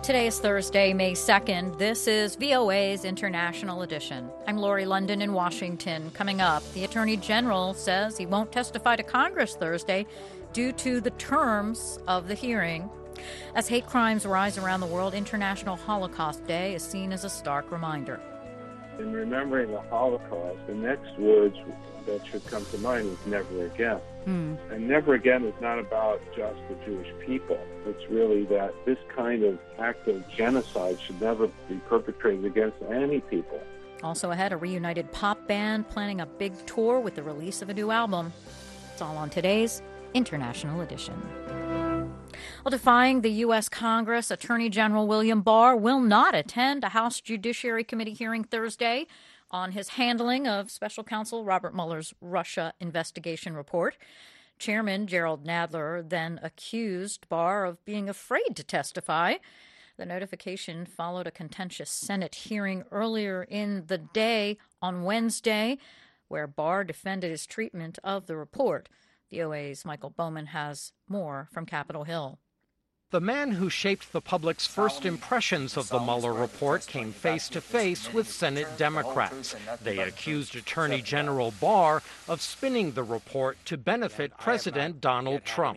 Today is Thursday, May 2nd. This is VOA's International Edition. I'm Lori London in Washington. Coming up, the Attorney General says he won't testify to Congress Thursday due to the terms of the hearing. As hate crimes rise around the world, International Holocaust Day is seen as a stark reminder. In remembering the Holocaust, the next words that should come to mind is never again. And never again is not about just the Jewish people. It's really that this kind of act of genocide should never be perpetrated against any people. Also ahead, a reunited pop band planning a big tour with the release of a new album. It's all on today's International Edition. Well, defying the U.S. Congress, Attorney General William Barr will not attend a House Judiciary Committee hearing Thursday on his handling of Special Counsel Robert Mueller's Russia investigation report. Chairman Gerald Nadler then accused Barr of being afraid to testify. The notification followed a contentious Senate hearing earlier in the day on Wednesday, where Barr defended his treatment of the report. VOA's Michael Bowman has more from Capitol Hill. The man who shaped the public's first impressions of the Mueller report came face-to-face with Senate Democrats. They accused Attorney General Barr of spinning the report to benefit President Donald Trump.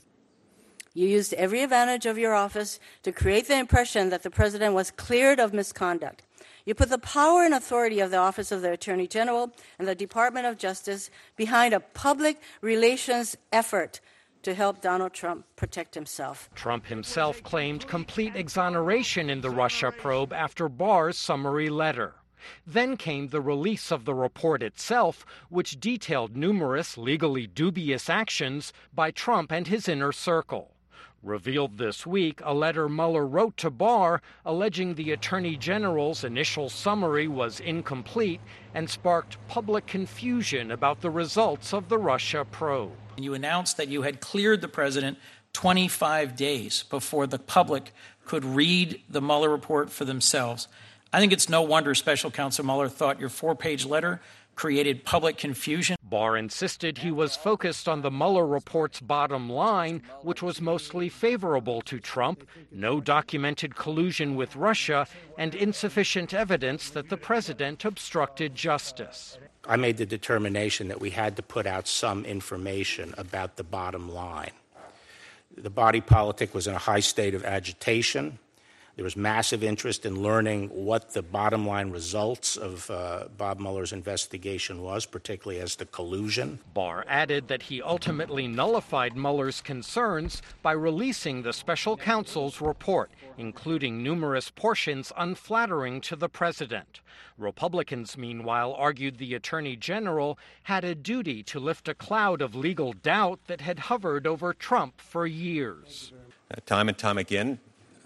You used every advantage of your office to create the impression that the president was cleared of misconduct. You put the power and authority of the Office of the Attorney General and the Department of Justice behind a public relations effort to help Donald Trump protect himself. Trump himself claimed complete exoneration in the Russia probe after Barr's summary letter. Then came the release of the report itself, which detailed numerous legally dubious actions by Trump and his inner circle. Revealed this week, a letter Mueller wrote to Barr alleging the Attorney General's initial summary was incomplete and sparked public confusion about the results of the Russia probe. You announced that you had cleared the president 25 days before the public could read the Mueller report for themselves. I think it's no wonder Special Counsel Mueller thought your 4-page letter created public confusion. Barr insisted he was focused on the Mueller report's bottom line, which was mostly favorable to Trump, no documented collusion with Russia, and insufficient evidence that the president obstructed justice. I made the determination that we had to put out some information about the bottom line. The body politic was in a high state of agitation. There was massive interest in learning what the bottom line results of Bob Mueller's investigation was, particularly as to collusion. Barr added that he ultimately nullified Mueller's concerns by releasing the special counsel's report, including numerous portions unflattering to the president. Republicans, meanwhile, argued the Attorney General had a duty to lift a cloud of legal doubt that had hovered over Trump for years. Time and time again,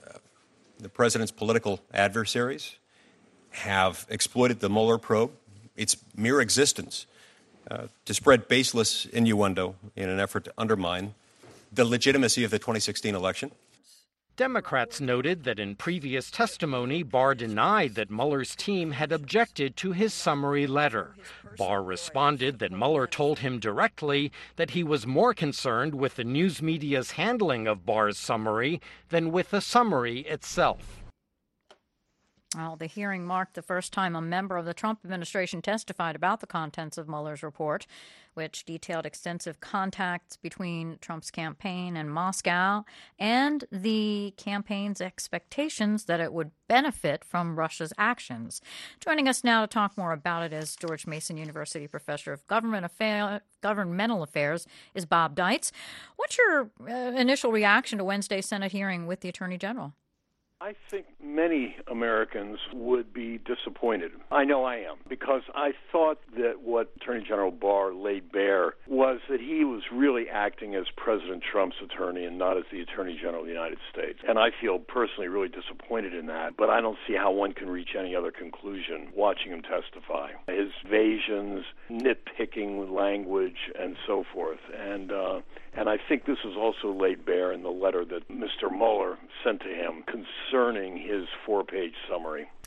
the president's political adversaries have exploited the Mueller probe, its mere existence, to spread baseless innuendo in an effort to undermine the legitimacy of the 2016 election. Democrats noted that in previous testimony, Barr denied that Mueller's team had objected to his summary letter. Barr responded that Mueller told him directly that he was more concerned with the news media's handling of Barr's summary than with the summary itself. Well, the hearing marked the first time a member of the Trump administration testified about the contents of Mueller's report, which detailed extensive contacts between Trump's campaign and Moscow and the campaign's expectations that it would benefit from Russia's actions. Joining us now to talk more about it is George Mason University professor of governmental affairs is Bob Deitz. What's your initial reaction to Wednesday's Senate hearing with the Attorney General? I think many Americans would be disappointed. I know I am, because I thought that what Attorney General Barr laid bare was that he was really acting as President Trump's attorney and not as the Attorney General of the United States. And I feel personally really disappointed in that, but I don't see how one can reach any other conclusion watching him testify. His evasions, nitpicking language, and so forth. And I think this was also laid bare in the letter that Mr. Mueller sent to him concerning his 4-page summary.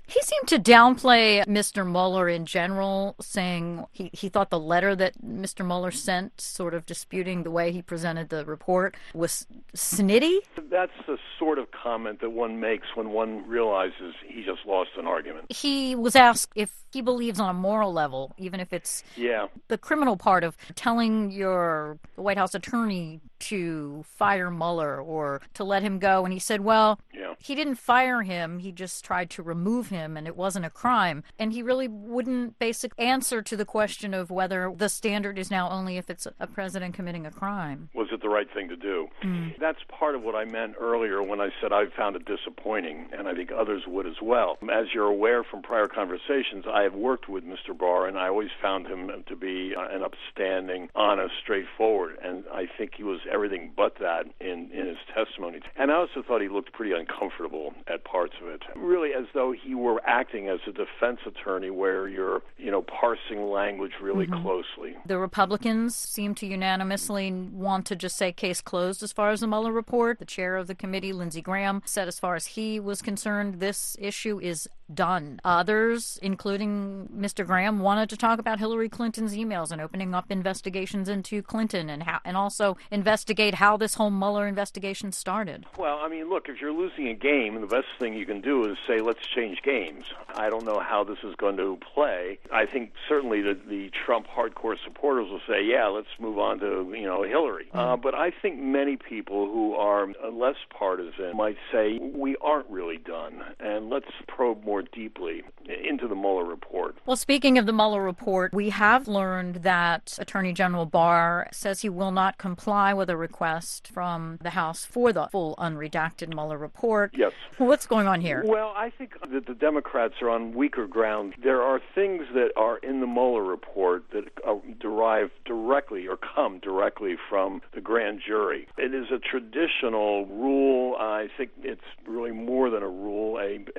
He seemed to downplay Mr. Mueller in general, saying he thought the letter that Mr. Mueller sent, sort of disputing the way he presented the report, was snitty. That's the sort of comment that one makes when one realizes he just lost an argument. He was asked if he believes on a moral level, even if it's the criminal part of telling the White House attorney to fire Mueller or to let him go. And he said, well, he didn't fire him. He just tried to remove him, and it wasn't a crime. And he really wouldn't basically answer to the question of whether the standard is now only if it's a president committing a crime. Was it the right thing to do? That's part of what I meant earlier when I said I found it disappointing, and I think others would as well. As you're aware from prior conversations, I have worked with Mr. Barr, and I always found him to be an upstanding, honest, straightforward, and I think he was everything but that in his testimony. And I also thought he looked pretty uncomfortable at parts of it, really as though he were acting as a defense attorney where you're, parsing language really closely. The Republicans seem to unanimously want to just say case closed as far as the Mueller report. The chair of the committee, Lindsey Graham, said as far as he was concerned, this issue is done. Others, including Mr. Graham, wanted to talk about Hillary Clinton's emails and opening up investigations into Clinton and also investigate how this whole Mueller investigation started. Well, look, if you're losing a game, the best thing you can do is say, let's change games. I don't know how this is going to play. I think certainly the Trump hardcore supporters will say, let's move on to, Hillary. But I think many people who are less partisan might say, we aren't really done, and let's probe more deeply into the Mueller report. Well, speaking of the Mueller report, we have learned that Attorney General Barr says he will not comply with a request from the House for the full unredacted Mueller report. Yes. What's going on here? Well, I think that the Democrats are on weaker ground. There are things that are in the Mueller report that derive directly or come directly from the grand jury. It is a traditional rule. I think it's really more than a rule,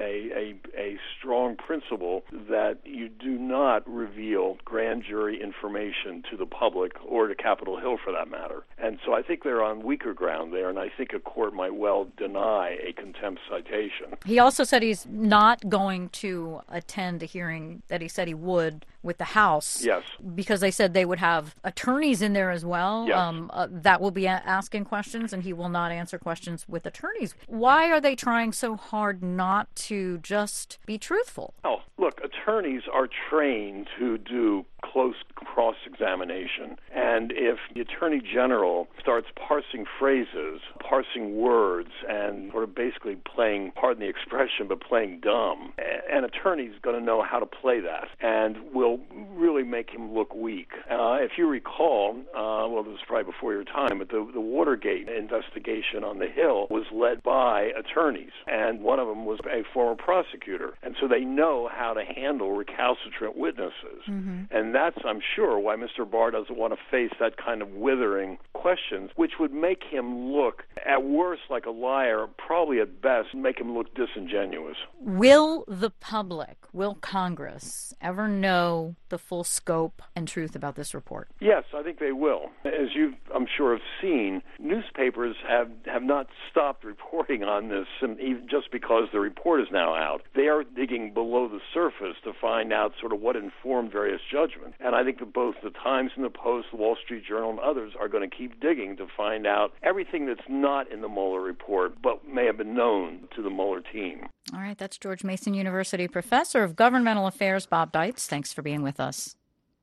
a strong principle that you do not reveal grand jury information to the public or to Capitol Hill for that matter. And so I think they're on weaker ground there, and I think a court might well deny a contempt citation. He also said he's not going to attend a hearing that he said he would with the House. Yes. Because they said they would have attorneys in there as well. Yes. That will be asking questions, and he will not answer questions with attorneys. Why are they trying so hard not to just be truthful? Oh, look, attorneys are trained to do close cross-examination. And if the Attorney General starts parsing phrases, parsing words, and sort of basically playing, pardon the expression, but playing dumb, an attorney's going to know how to play that and will really make him look weak. If you recall, this was probably before your time, but the Watergate investigation on the Hill was led by attorneys, and one of them was a former prosecutor. And so they know how to handle recalcitrant witnesses. And that's, I'm sure, why Mr. Barr doesn't want to face that kind of withering questions, which would make him look, at worst, like a liar, probably at best, make him look disingenuous. Will the public, will Congress ever know the full scope and truth about this report? Yes, I think they will. As you, I'm sure, have seen, newspapers have not stopped reporting on this, even just because the report is now out. They are digging below the surface to find out sort of what informed various judgments. And I think that both the Times and the Post, the Wall Street Journal, and others are going to keep digging to find out everything that's not in the Mueller report, but may have been known to the Mueller team. All right, that's George Mason University Professor of Governmental Affairs, Bob Deitz. Thanks for being with us.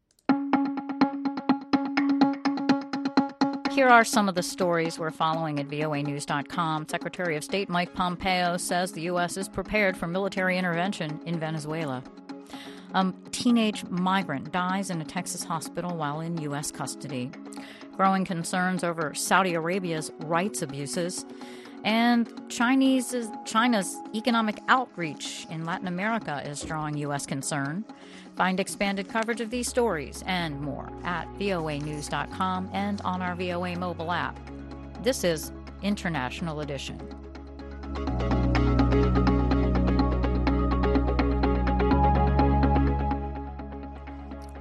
Here are some of the stories we're following at voanews.com. Secretary of State Mike Pompeo says the U.S. is prepared for military intervention in Venezuela. A teenage migrant dies in a Texas hospital while in U.S. custody. Growing concerns over Saudi Arabia's rights abuses. And China's economic outreach in Latin America is drawing U.S. concern. Find expanded coverage of these stories and more at voanews.com and on our VOA mobile app. This is International Edition.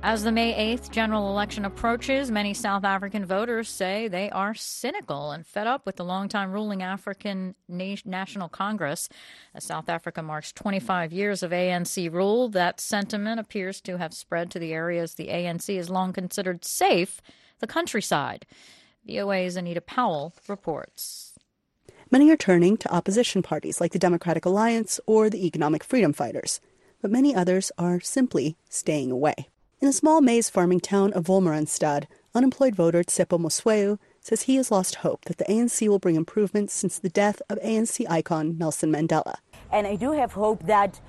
As the May 8th general election approaches, many South African voters say they are cynical and fed up with the longtime ruling African National Congress. As South Africa marks 25 years of ANC rule, that sentiment appears to have spread to the areas the ANC has long considered safe, the countryside. VOA's Anita Powell reports. Many are turning to opposition parties like the Democratic Alliance or the Economic Freedom Fighters, but many others are simply staying away. In a small maize farming town of Wolmaranstad, unemployed voter Tsepo Mosweu says he has lost hope that the ANC will bring improvements since the death of ANC icon Nelson Mandela. And I do have hope that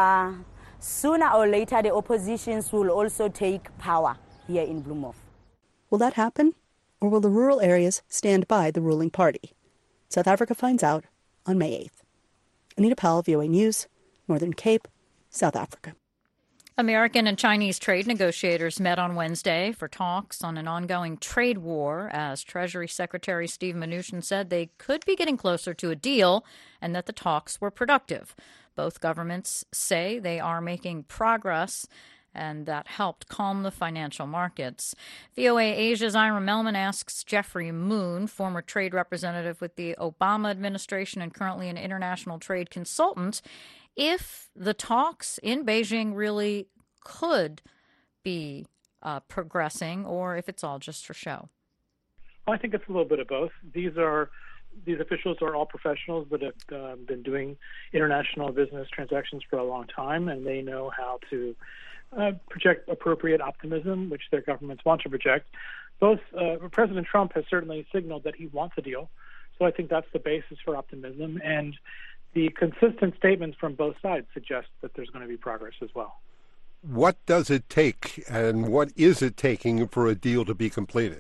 sooner or later the oppositions will also take power here in Bloemhof. Will that happen? Or will the rural areas stand by the ruling party? South Africa finds out on May 8th. Anita Powell, VOA News, Northern Cape, South Africa. American and Chinese trade negotiators met on Wednesday for talks on an ongoing trade war, as Treasury Secretary Steve Mnuchin said they could be getting closer to a deal and that the talks were productive. Both governments say they are making progress, and that helped calm the financial markets. VOA Asia's Ira Melman asks Jeffrey Moon, former trade representative with the Obama administration and currently an international trade consultant, if the talks in Beijing really could be progressing, or if it's all just for show. Well, I think it's a little bit of both. These officials are all professionals that have been doing international business transactions for a long time, and they know how to project appropriate optimism, which their governments want to project. President Trump has certainly signaled that he wants a deal, so I think that's the basis for optimism, and the consistent statements from both sides suggest that there's going to be progress as well. What does it take, and what is it taking for a deal to be completed?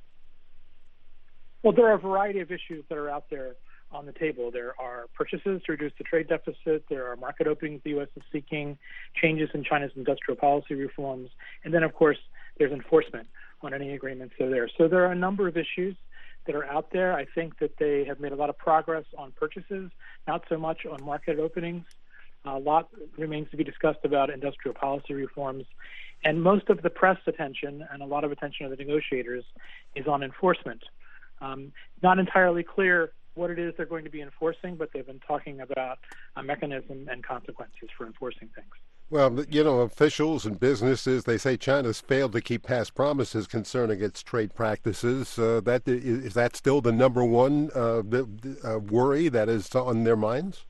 Well, there are a variety of issues that are out there on the table. There are purchases to reduce the trade deficit. There are market openings the U.S. is seeking, changes in China's industrial policy reforms, and then, of course, there's enforcement on any agreements that are there. So there are a number of issues that are out there. I think that they have made a lot of progress on purchases, not so much on market openings. A lot remains to be discussed about industrial policy reforms. And most of the press attention and a lot of attention of the negotiators is on enforcement. Not entirely clear what it is they're going to be enforcing, but they've been talking about a mechanism and consequences for enforcing things. Well, you know, officials and businesses, they say China's failed to keep past promises concerning its trade practices. Is that still the number one worry that is on their minds?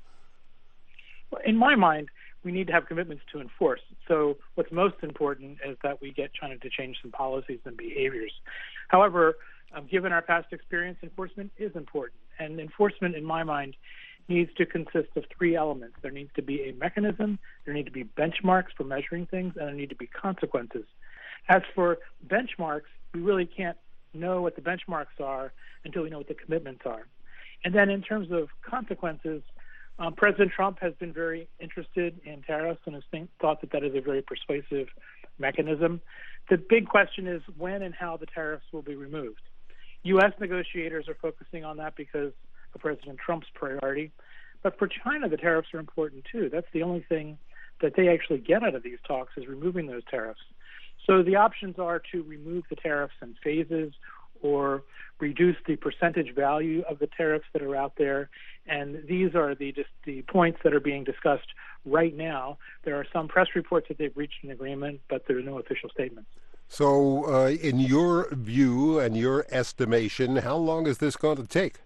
Well, in my mind, we need to have commitments to enforce. So what's most important is that we get China to change some policies and behaviors. However, given our past experience, enforcement is important. And enforcement, in my mind, needs to consist of three elements. There needs to be a mechanism, there need to be benchmarks for measuring things, and there need to be consequences. As for benchmarks, we really can't know what the benchmarks are until we know what the commitments are. And then in terms of consequences, President Trump has been very interested in tariffs and has thought that that is a very persuasive mechanism. The big question is when and how the tariffs will be removed. U.S. negotiators are focusing on that because of President Trump's priority. But for China, the tariffs are important too. That's the only thing that they actually get out of these talks is removing those tariffs. So the options are to remove the tariffs in phases or reduce the percentage value of the tariffs that are out there. And these are the points that are being discussed right now. There are some press reports that they've reached an agreement, but there are no official statements. So in your view and your estimation, how long is this going to take?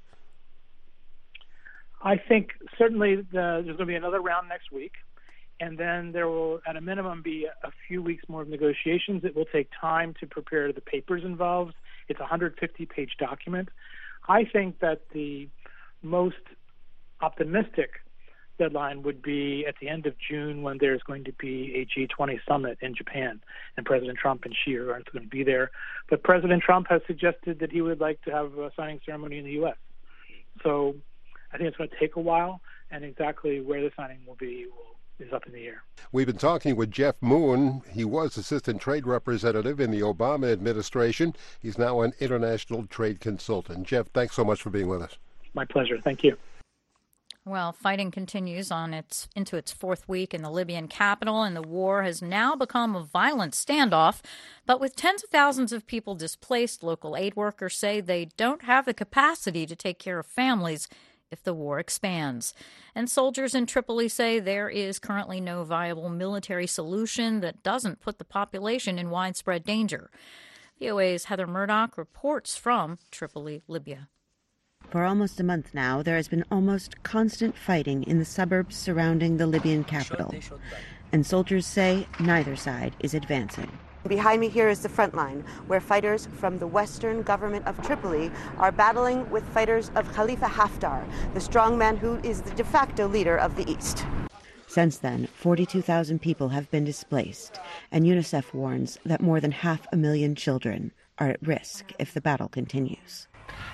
I think certainly there's going to be another round next week, and then there will, at a minimum, be a few weeks more of negotiations. It will take time to prepare the papers involved. It's a 150-page document. I think that the most optimistic deadline would be at the end of June when there's going to be a G20 summit in Japan, and President Trump and Xi are going to be there. But President Trump has suggested that he would like to have a signing ceremony in the U.S. So I think it's going to take a while, and exactly where the signing will be is up in the air. We've been talking with Jeff Moon. He was Assistant Trade Representative in the Obama administration. He's now an international trade consultant. Jeff, thanks so much for being with us. My pleasure. Thank you. Well, fighting continues into its fourth week in the Libyan capital, and the war has now become a violent standoff. But with tens of thousands of people displaced, local aid workers say they don't have the capacity to take care of families if the war expands. And soldiers in Tripoli say there is currently no viable military solution that doesn't put the population in widespread danger. VOA's Heather Murdoch reports from Tripoli, Libya. For almost a month now, there has been almost constant fighting in the suburbs surrounding the Libyan capital. And soldiers say neither side is advancing. Behind me here is the front line, where fighters from the Western government of Tripoli are battling with fighters of Khalifa Haftar, the strongman who is the de facto leader of the East. Since then, 42,000 people have been displaced, and UNICEF warns that more than 500,000 children are at risk if the battle continues.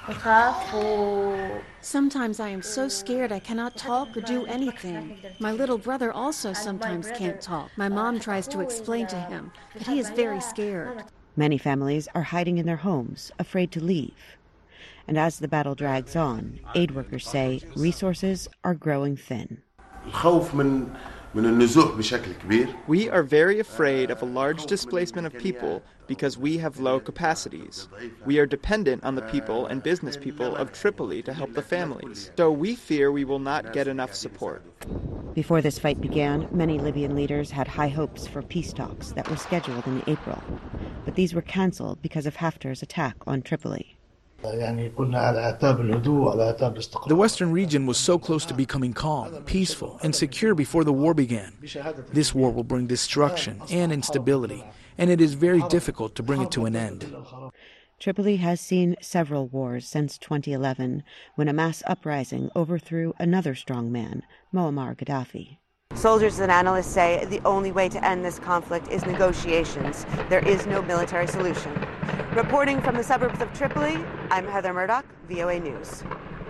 Sometimes I am so scared I cannot talk or do anything. My little brother also sometimes can't talk. My mom tries to explain to him, but he is very scared. Many families are hiding in their homes, afraid to leave. And as the battle drags on, aid workers say resources are growing thin. We are very afraid of a large displacement of people because we have low capacities. We are dependent on the people and business people of Tripoli to help the families, so we fear we will not get enough support. Before this fight began, many Libyan leaders had high hopes for peace talks that were scheduled in April, but these were cancelled because of Haftar's attack on Tripoli. The Western region was so close to becoming calm, peaceful, and secure before the war began. This war will bring destruction and instability, and it is very difficult to bring it to an end. Tripoli has seen several wars since 2011, when a mass uprising overthrew another strongman, Muammar Gaddafi. Soldiers and analysts say the only way to end this conflict is negotiations. There is no military solution. Reporting from the suburbs of Tripoli, I'm Heather Murdoch, VOA News.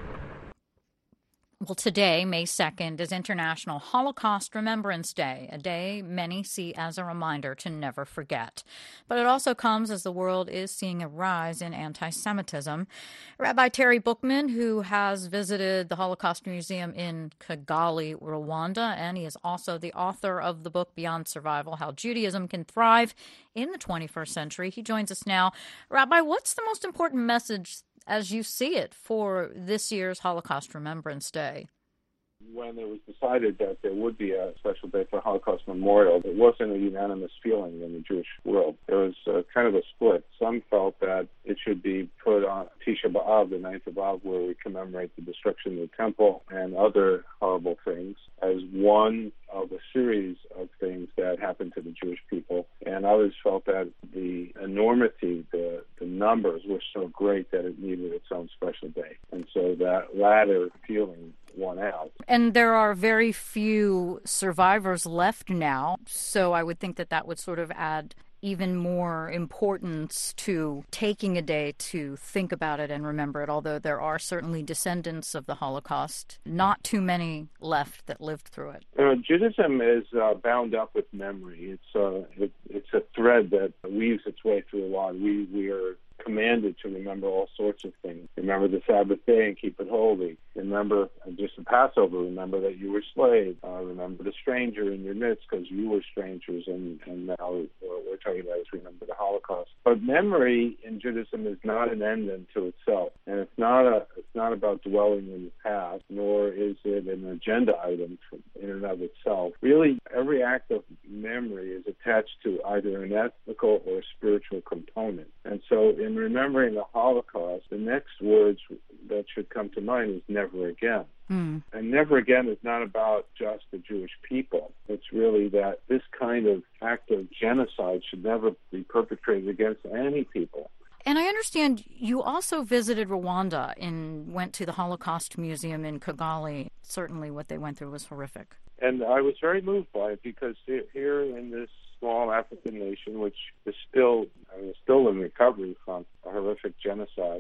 Well, today, May 2nd, is International Holocaust Remembrance Day, a day many see as a reminder to never forget. But it also comes as the world is seeing a rise in anti-Semitism. Rabbi Terry Bookman, who has visited the Holocaust Museum in Kigali, Rwanda, and he is also the author of the book Beyond Survival, How Judaism Can Thrive in the 21st Century. He joins us now. Rabbi, what's the most important message as you see it for this year's Holocaust Remembrance Day? When it was decided that there would be a special day for Holocaust Memorial, it wasn't a unanimous feeling in the Jewish world. There was kind of a split. Some felt that it should be put on Tisha B'Av, the 9th of Av, where we commemorate the destruction of the temple and other horrible things, as one of a series of things that happened to the Jewish people. And others felt that the enormity, the numbers were so great that it needed its own special day. And so that latter feeling won out. And there are very few survivors left now, so I would think that that would sort of add even more importance to taking a day to think about it and remember it, although there are certainly descendants of the Holocaust, not too many left that lived through it. Judaism is bound up with memory. It's a thread that weaves its way through a lot. We are commanded to remember all sorts of things. Remember the Sabbath day and keep it holy. Remember just the Passover. Remember that you were slaves. Remember the stranger in your midst because you were strangers. And now what we're talking about is remember the Holocaust. But memory in Judaism is not an end unto itself, and it's not about dwelling in the past, nor is it an agenda item in and of itself. Really, every act of memory is attached to either an ethical or spiritual component. And so in remembering the Holocaust, the next words that should come to mind is never again. And never again is not about just the Jewish people. It's really that this kind of act of genocide should never be perpetrated against any people. And I understand you also visited Rwanda and went to the Holocaust Museum in Kigali. Certainly what they went through was horrific. And I was very moved by it because here in this small African nation, which is still in recovery from a horrific genocide,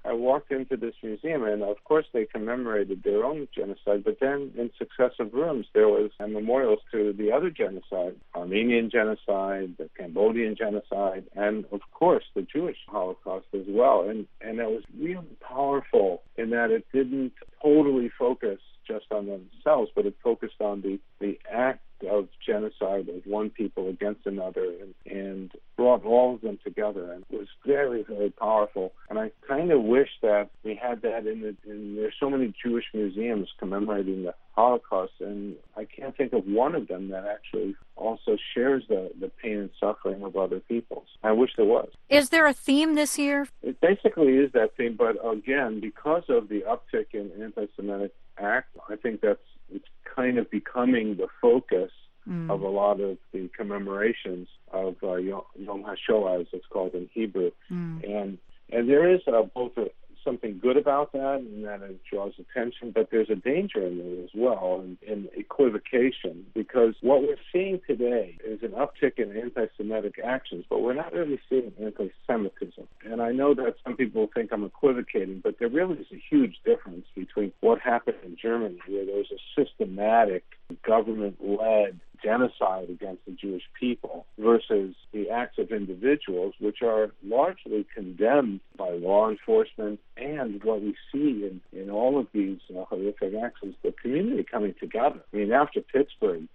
I walked into this museum, and of course they commemorated their own genocide, but then in successive rooms there was memorials to the other genocide, Armenian genocide, the Cambodian genocide, and of course the Jewish Holocaust as well. And that was really powerful in that it didn't totally focus just on themselves, but it focused on the act of genocide of one people against another and brought all of them together, and it was very, very powerful. And I kind of wish that we had that in there's so many Jewish museums commemorating the Holocaust, and I can't think of one of them that actually also shares the pain and suffering of other peoples. I wish there was. Is there a theme this year? It basically is that theme, but again, because of the uptick in anti-Semitic acts, I think it's kind of becoming the focus of a lot of the commemorations of Yom HaShoah, as it's called in Hebrew. And there is both something good about that, and that it draws attention, but there's a danger in it as well, in equivocation, because what we're seeing today is an uptick in anti-Semitic actions, but we're not really seeing anti-Semitism. And I know that some people think I'm equivocating, but there really is a huge difference between what happened in Germany, where there was a systematic government-led genocide against the Jewish people, versus the acts of individuals, which are largely condemned by law enforcement. And what we see in all of these horrific acts is the community coming together. I mean, after Pittsburgh,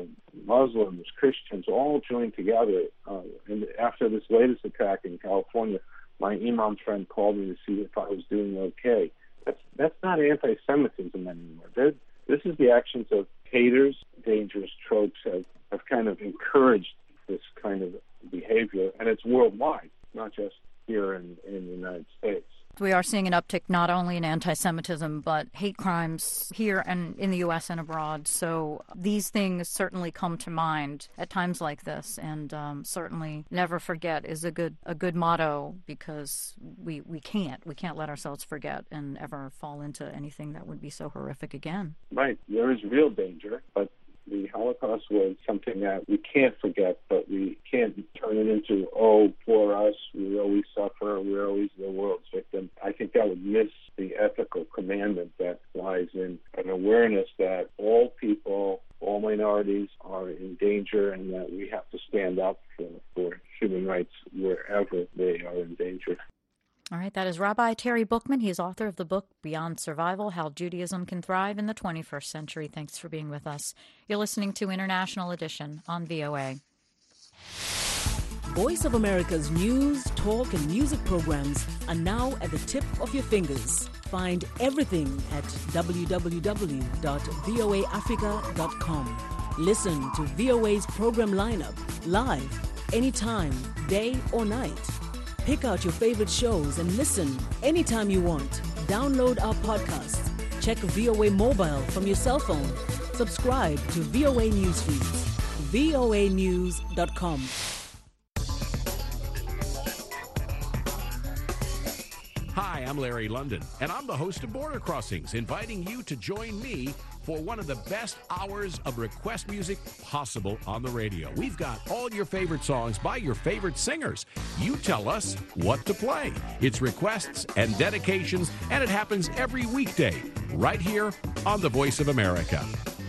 Muslims, Christians all joined together. And after this latest attack in California, my imam friend called me to see if I was doing okay. That's not anti-Semitism anymore. This is the actions of haters. Dangerous tropes have kind of encouraged this kind of behavior, and it's worldwide, not just here in the United States. We are seeing an uptick not only in anti-Semitism, but hate crimes here and in the U.S. and abroad. So these things certainly come to mind at times like this, and certainly never forget is a good motto, because we can't let ourselves forget and ever fall into anything that would be so horrific again. Right. There is real danger, but the Holocaust was something that we can't forget, but we can't turn it into, oh, poor us, we always suffer, we're always the world's victim. I think that would miss the ethical commandment that lies in an awareness that all people, all minorities are in danger, and that we have to stand up for human rights wherever they are in danger. All right, that is Rabbi Terry Bookman. He is author of the book Beyond Survival, How Judaism Can Thrive in the 21st Century. Thanks for being with us. You're listening to International Edition on VOA. Voice of America's news, talk, and music programs are now at the tip of your fingers. Find everything at www.voaafrica.com. Listen to VOA's program lineup live, anytime, day or night. Pick out your favorite shows and listen anytime you want. Download our podcasts. Check VOA Mobile from your cell phone. Subscribe to VOA News Feeds. voanews.com. Hi, I'm Larry London, and I'm the host of Border Crossings, inviting you to join me for one of the best hours of request music possible on the radio. We've got all your favorite songs by your favorite singers. You tell us what to play. It's requests and dedications, and it happens every weekday right here on The Voice of America.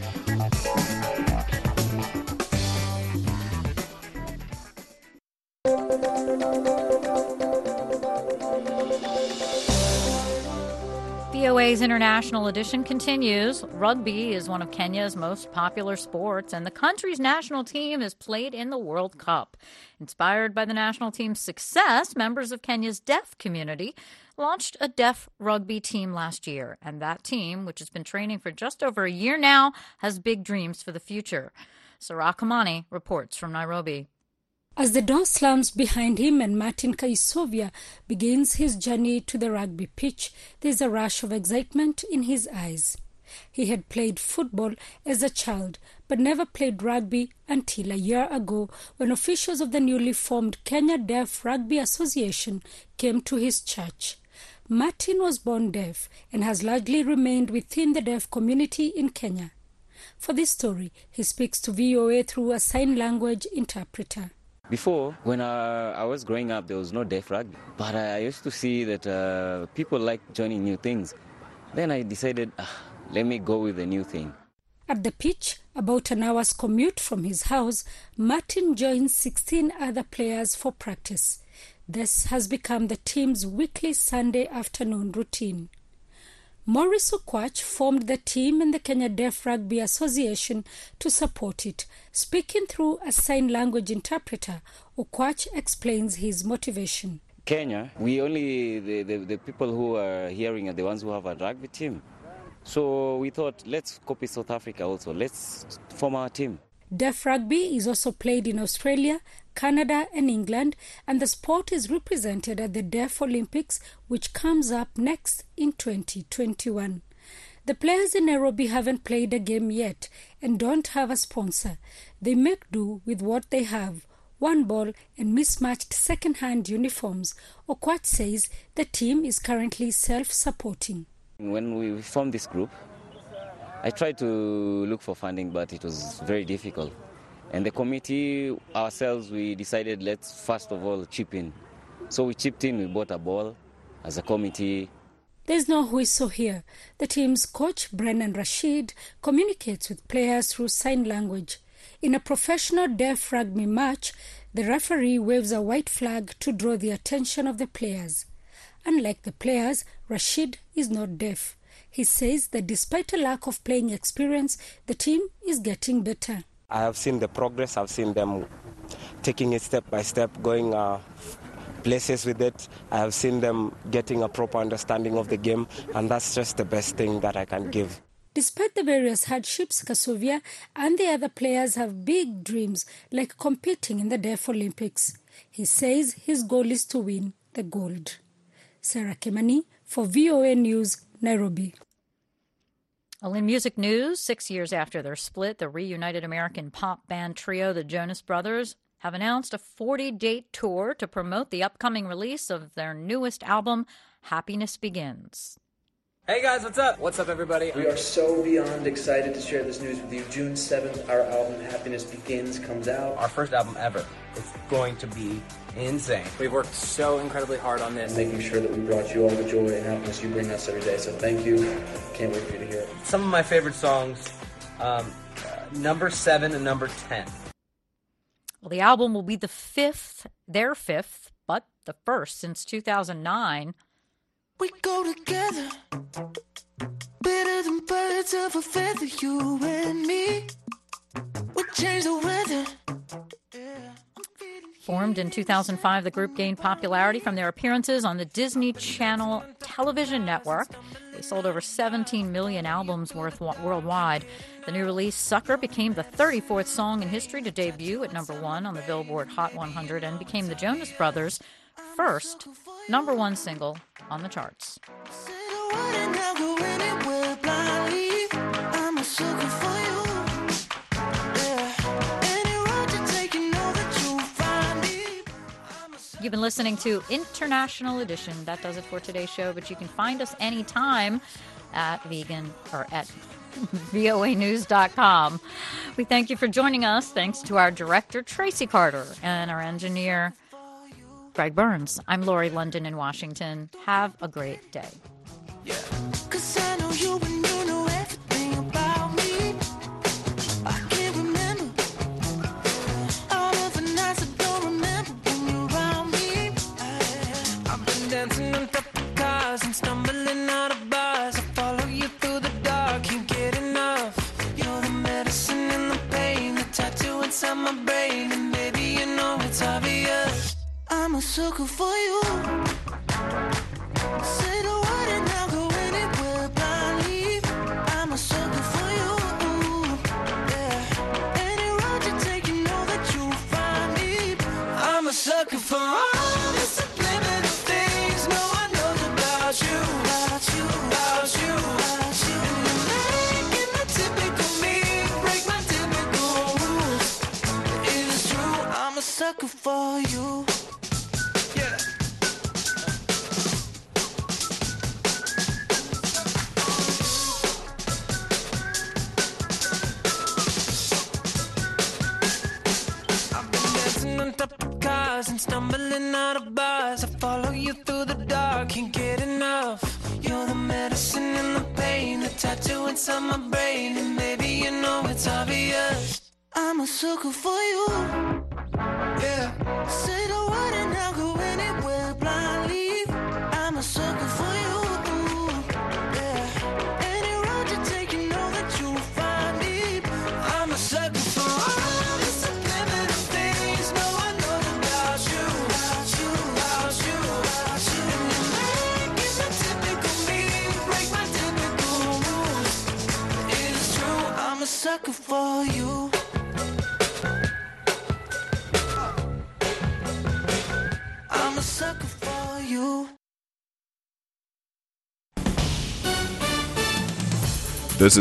VOA's International Edition continues. Rugby is one of Kenya's most popular sports, and the country's national team is played in the World Cup. Inspired by the national team's success, members of Kenya's deaf community launched a deaf rugby team last year, and that team, which has been training for just over a year now, has big dreams for the future. Sarah Kamani reports from Nairobi. As the door slams behind him and Martin Kaisovia begins his journey to the rugby pitch, there's a rush of excitement in his eyes. He had played football as a child, but never played rugby until a year ago when officials of the newly formed Kenya Deaf Rugby Association came to his church. Martin was born deaf and has largely remained within the deaf community in Kenya. For this story, he speaks to VOA through a sign language interpreter. Before, when I was growing up, there was no deaf rugby. But I used to see that people like joining new things. Then I decided, let me go with the new thing. At the pitch, about an hour's commute from his house, Martin joins 16 other players for practice. This has become the team's weekly Sunday afternoon routine. Maurice Okwach formed the team and the Kenya Deaf Rugby Association to support it. Speaking through a sign language interpreter, Okwach explains his motivation. Kenya, we only, the people who are hearing are the ones who have a rugby team. So we thought, let's copy South Africa also. Let's form our team. Deaf rugby is also played in Australia, Canada and England, and the sport is represented at the Deaf Olympics, which comes up next in 2021. The players in Nairobi haven't played a game yet and don't have a sponsor. They make do with what they have, one ball and mismatched second-hand uniforms. Okwach says the team is currently self-supporting. When we formed this group, I tried to look for funding, but it was very difficult. And the committee, ourselves, we decided let's first of all chip in. So we chipped in, we bought a ball as a committee. There's no whistle here. The team's coach, Brennan Rashid, communicates with players through sign language. In a professional deaf rugby match, the referee waves a white flag to draw the attention of the players. Unlike the players, Rashid is not deaf. He says that despite a lack of playing experience, the team is getting better. I have seen the progress. I've seen them taking it step by step, going places with it. I have seen them getting a proper understanding of the game, and that's just the best thing that I can give. Despite the various hardships, Kasuvia and the other players have big dreams, like competing in the Deaf Olympics. He says his goal is to win the gold. Sarah Kimani for VOA News, Nairobi. Well, in music news, 6 years after their split, the reunited American pop band trio, the Jonas Brothers, have announced a 40-date tour to promote the upcoming release of their newest album, Happiness Begins. Hey guys, what's up? What's up, everybody? We are so beyond excited to share this news with you. June 7th, our album Happiness Begins comes out. Our first album ever. It's going to be insane. We've worked so incredibly hard on this. Making sure that we brought you all the joy and happiness you bring us every day. So thank you. Can't wait for you to hear it. Some of my favorite songs, number 7 and number 10. Well, the album will be their fifth, but the first since 2009. We go together, better than birds of a feather, you and me. We change the weather. Formed in 2005, the group gained popularity from their appearances on the Disney Channel television network. They sold over 17 million albums worldwide. The new release, Sucker, became the 34th song in history to debut at number 1 on the Billboard Hot 100 and became the Jonas Brothers' first number 1 single on the charts. You've been listening to International Edition. That does it for today's show, but you can find us anytime at voanews.com. We thank you for joining us. Thanks to our director, Tracy Carter, and our engineer, Greg Burns. I'm Lori London in Washington. Have a great day. Yeah. 'Cause I know you and you know everything about me. I can't remember all of the nights I don't remember when you're around me. I've been dancing on top of cars and stumbling out of bars. I follow you through the dark, can't get enough. You're the medicine and the pain, the tattoo inside my brain, and baby you know it's obvious. I'm a sucker for you. Say the word and I'll go anywhere blindly. I'm a sucker for you. Yeah. Any road you take, you know that you'll find me. I'm a sucker for all the subliminal things no one knows about you. About you, about you, about you. And you're making the typical me break my typical rules. It is true, I'm a sucker for you. The and stumbling out of bars. I follow you through the dark, can't get enough. You're the medicine and the pain, the tattoo inside my brain, and maybe you know it's obvious. I'm a sucker for you. Yeah. Say the word and I'll go anywhere blindly. I'm a sucker for you. Yeah. Any road you take, you know that you'll find me. I'm a sucker for all the subliminal things no one knows about you. About you. And you make it the typical me, break my typical rules. It's true, I'm a sucker for you.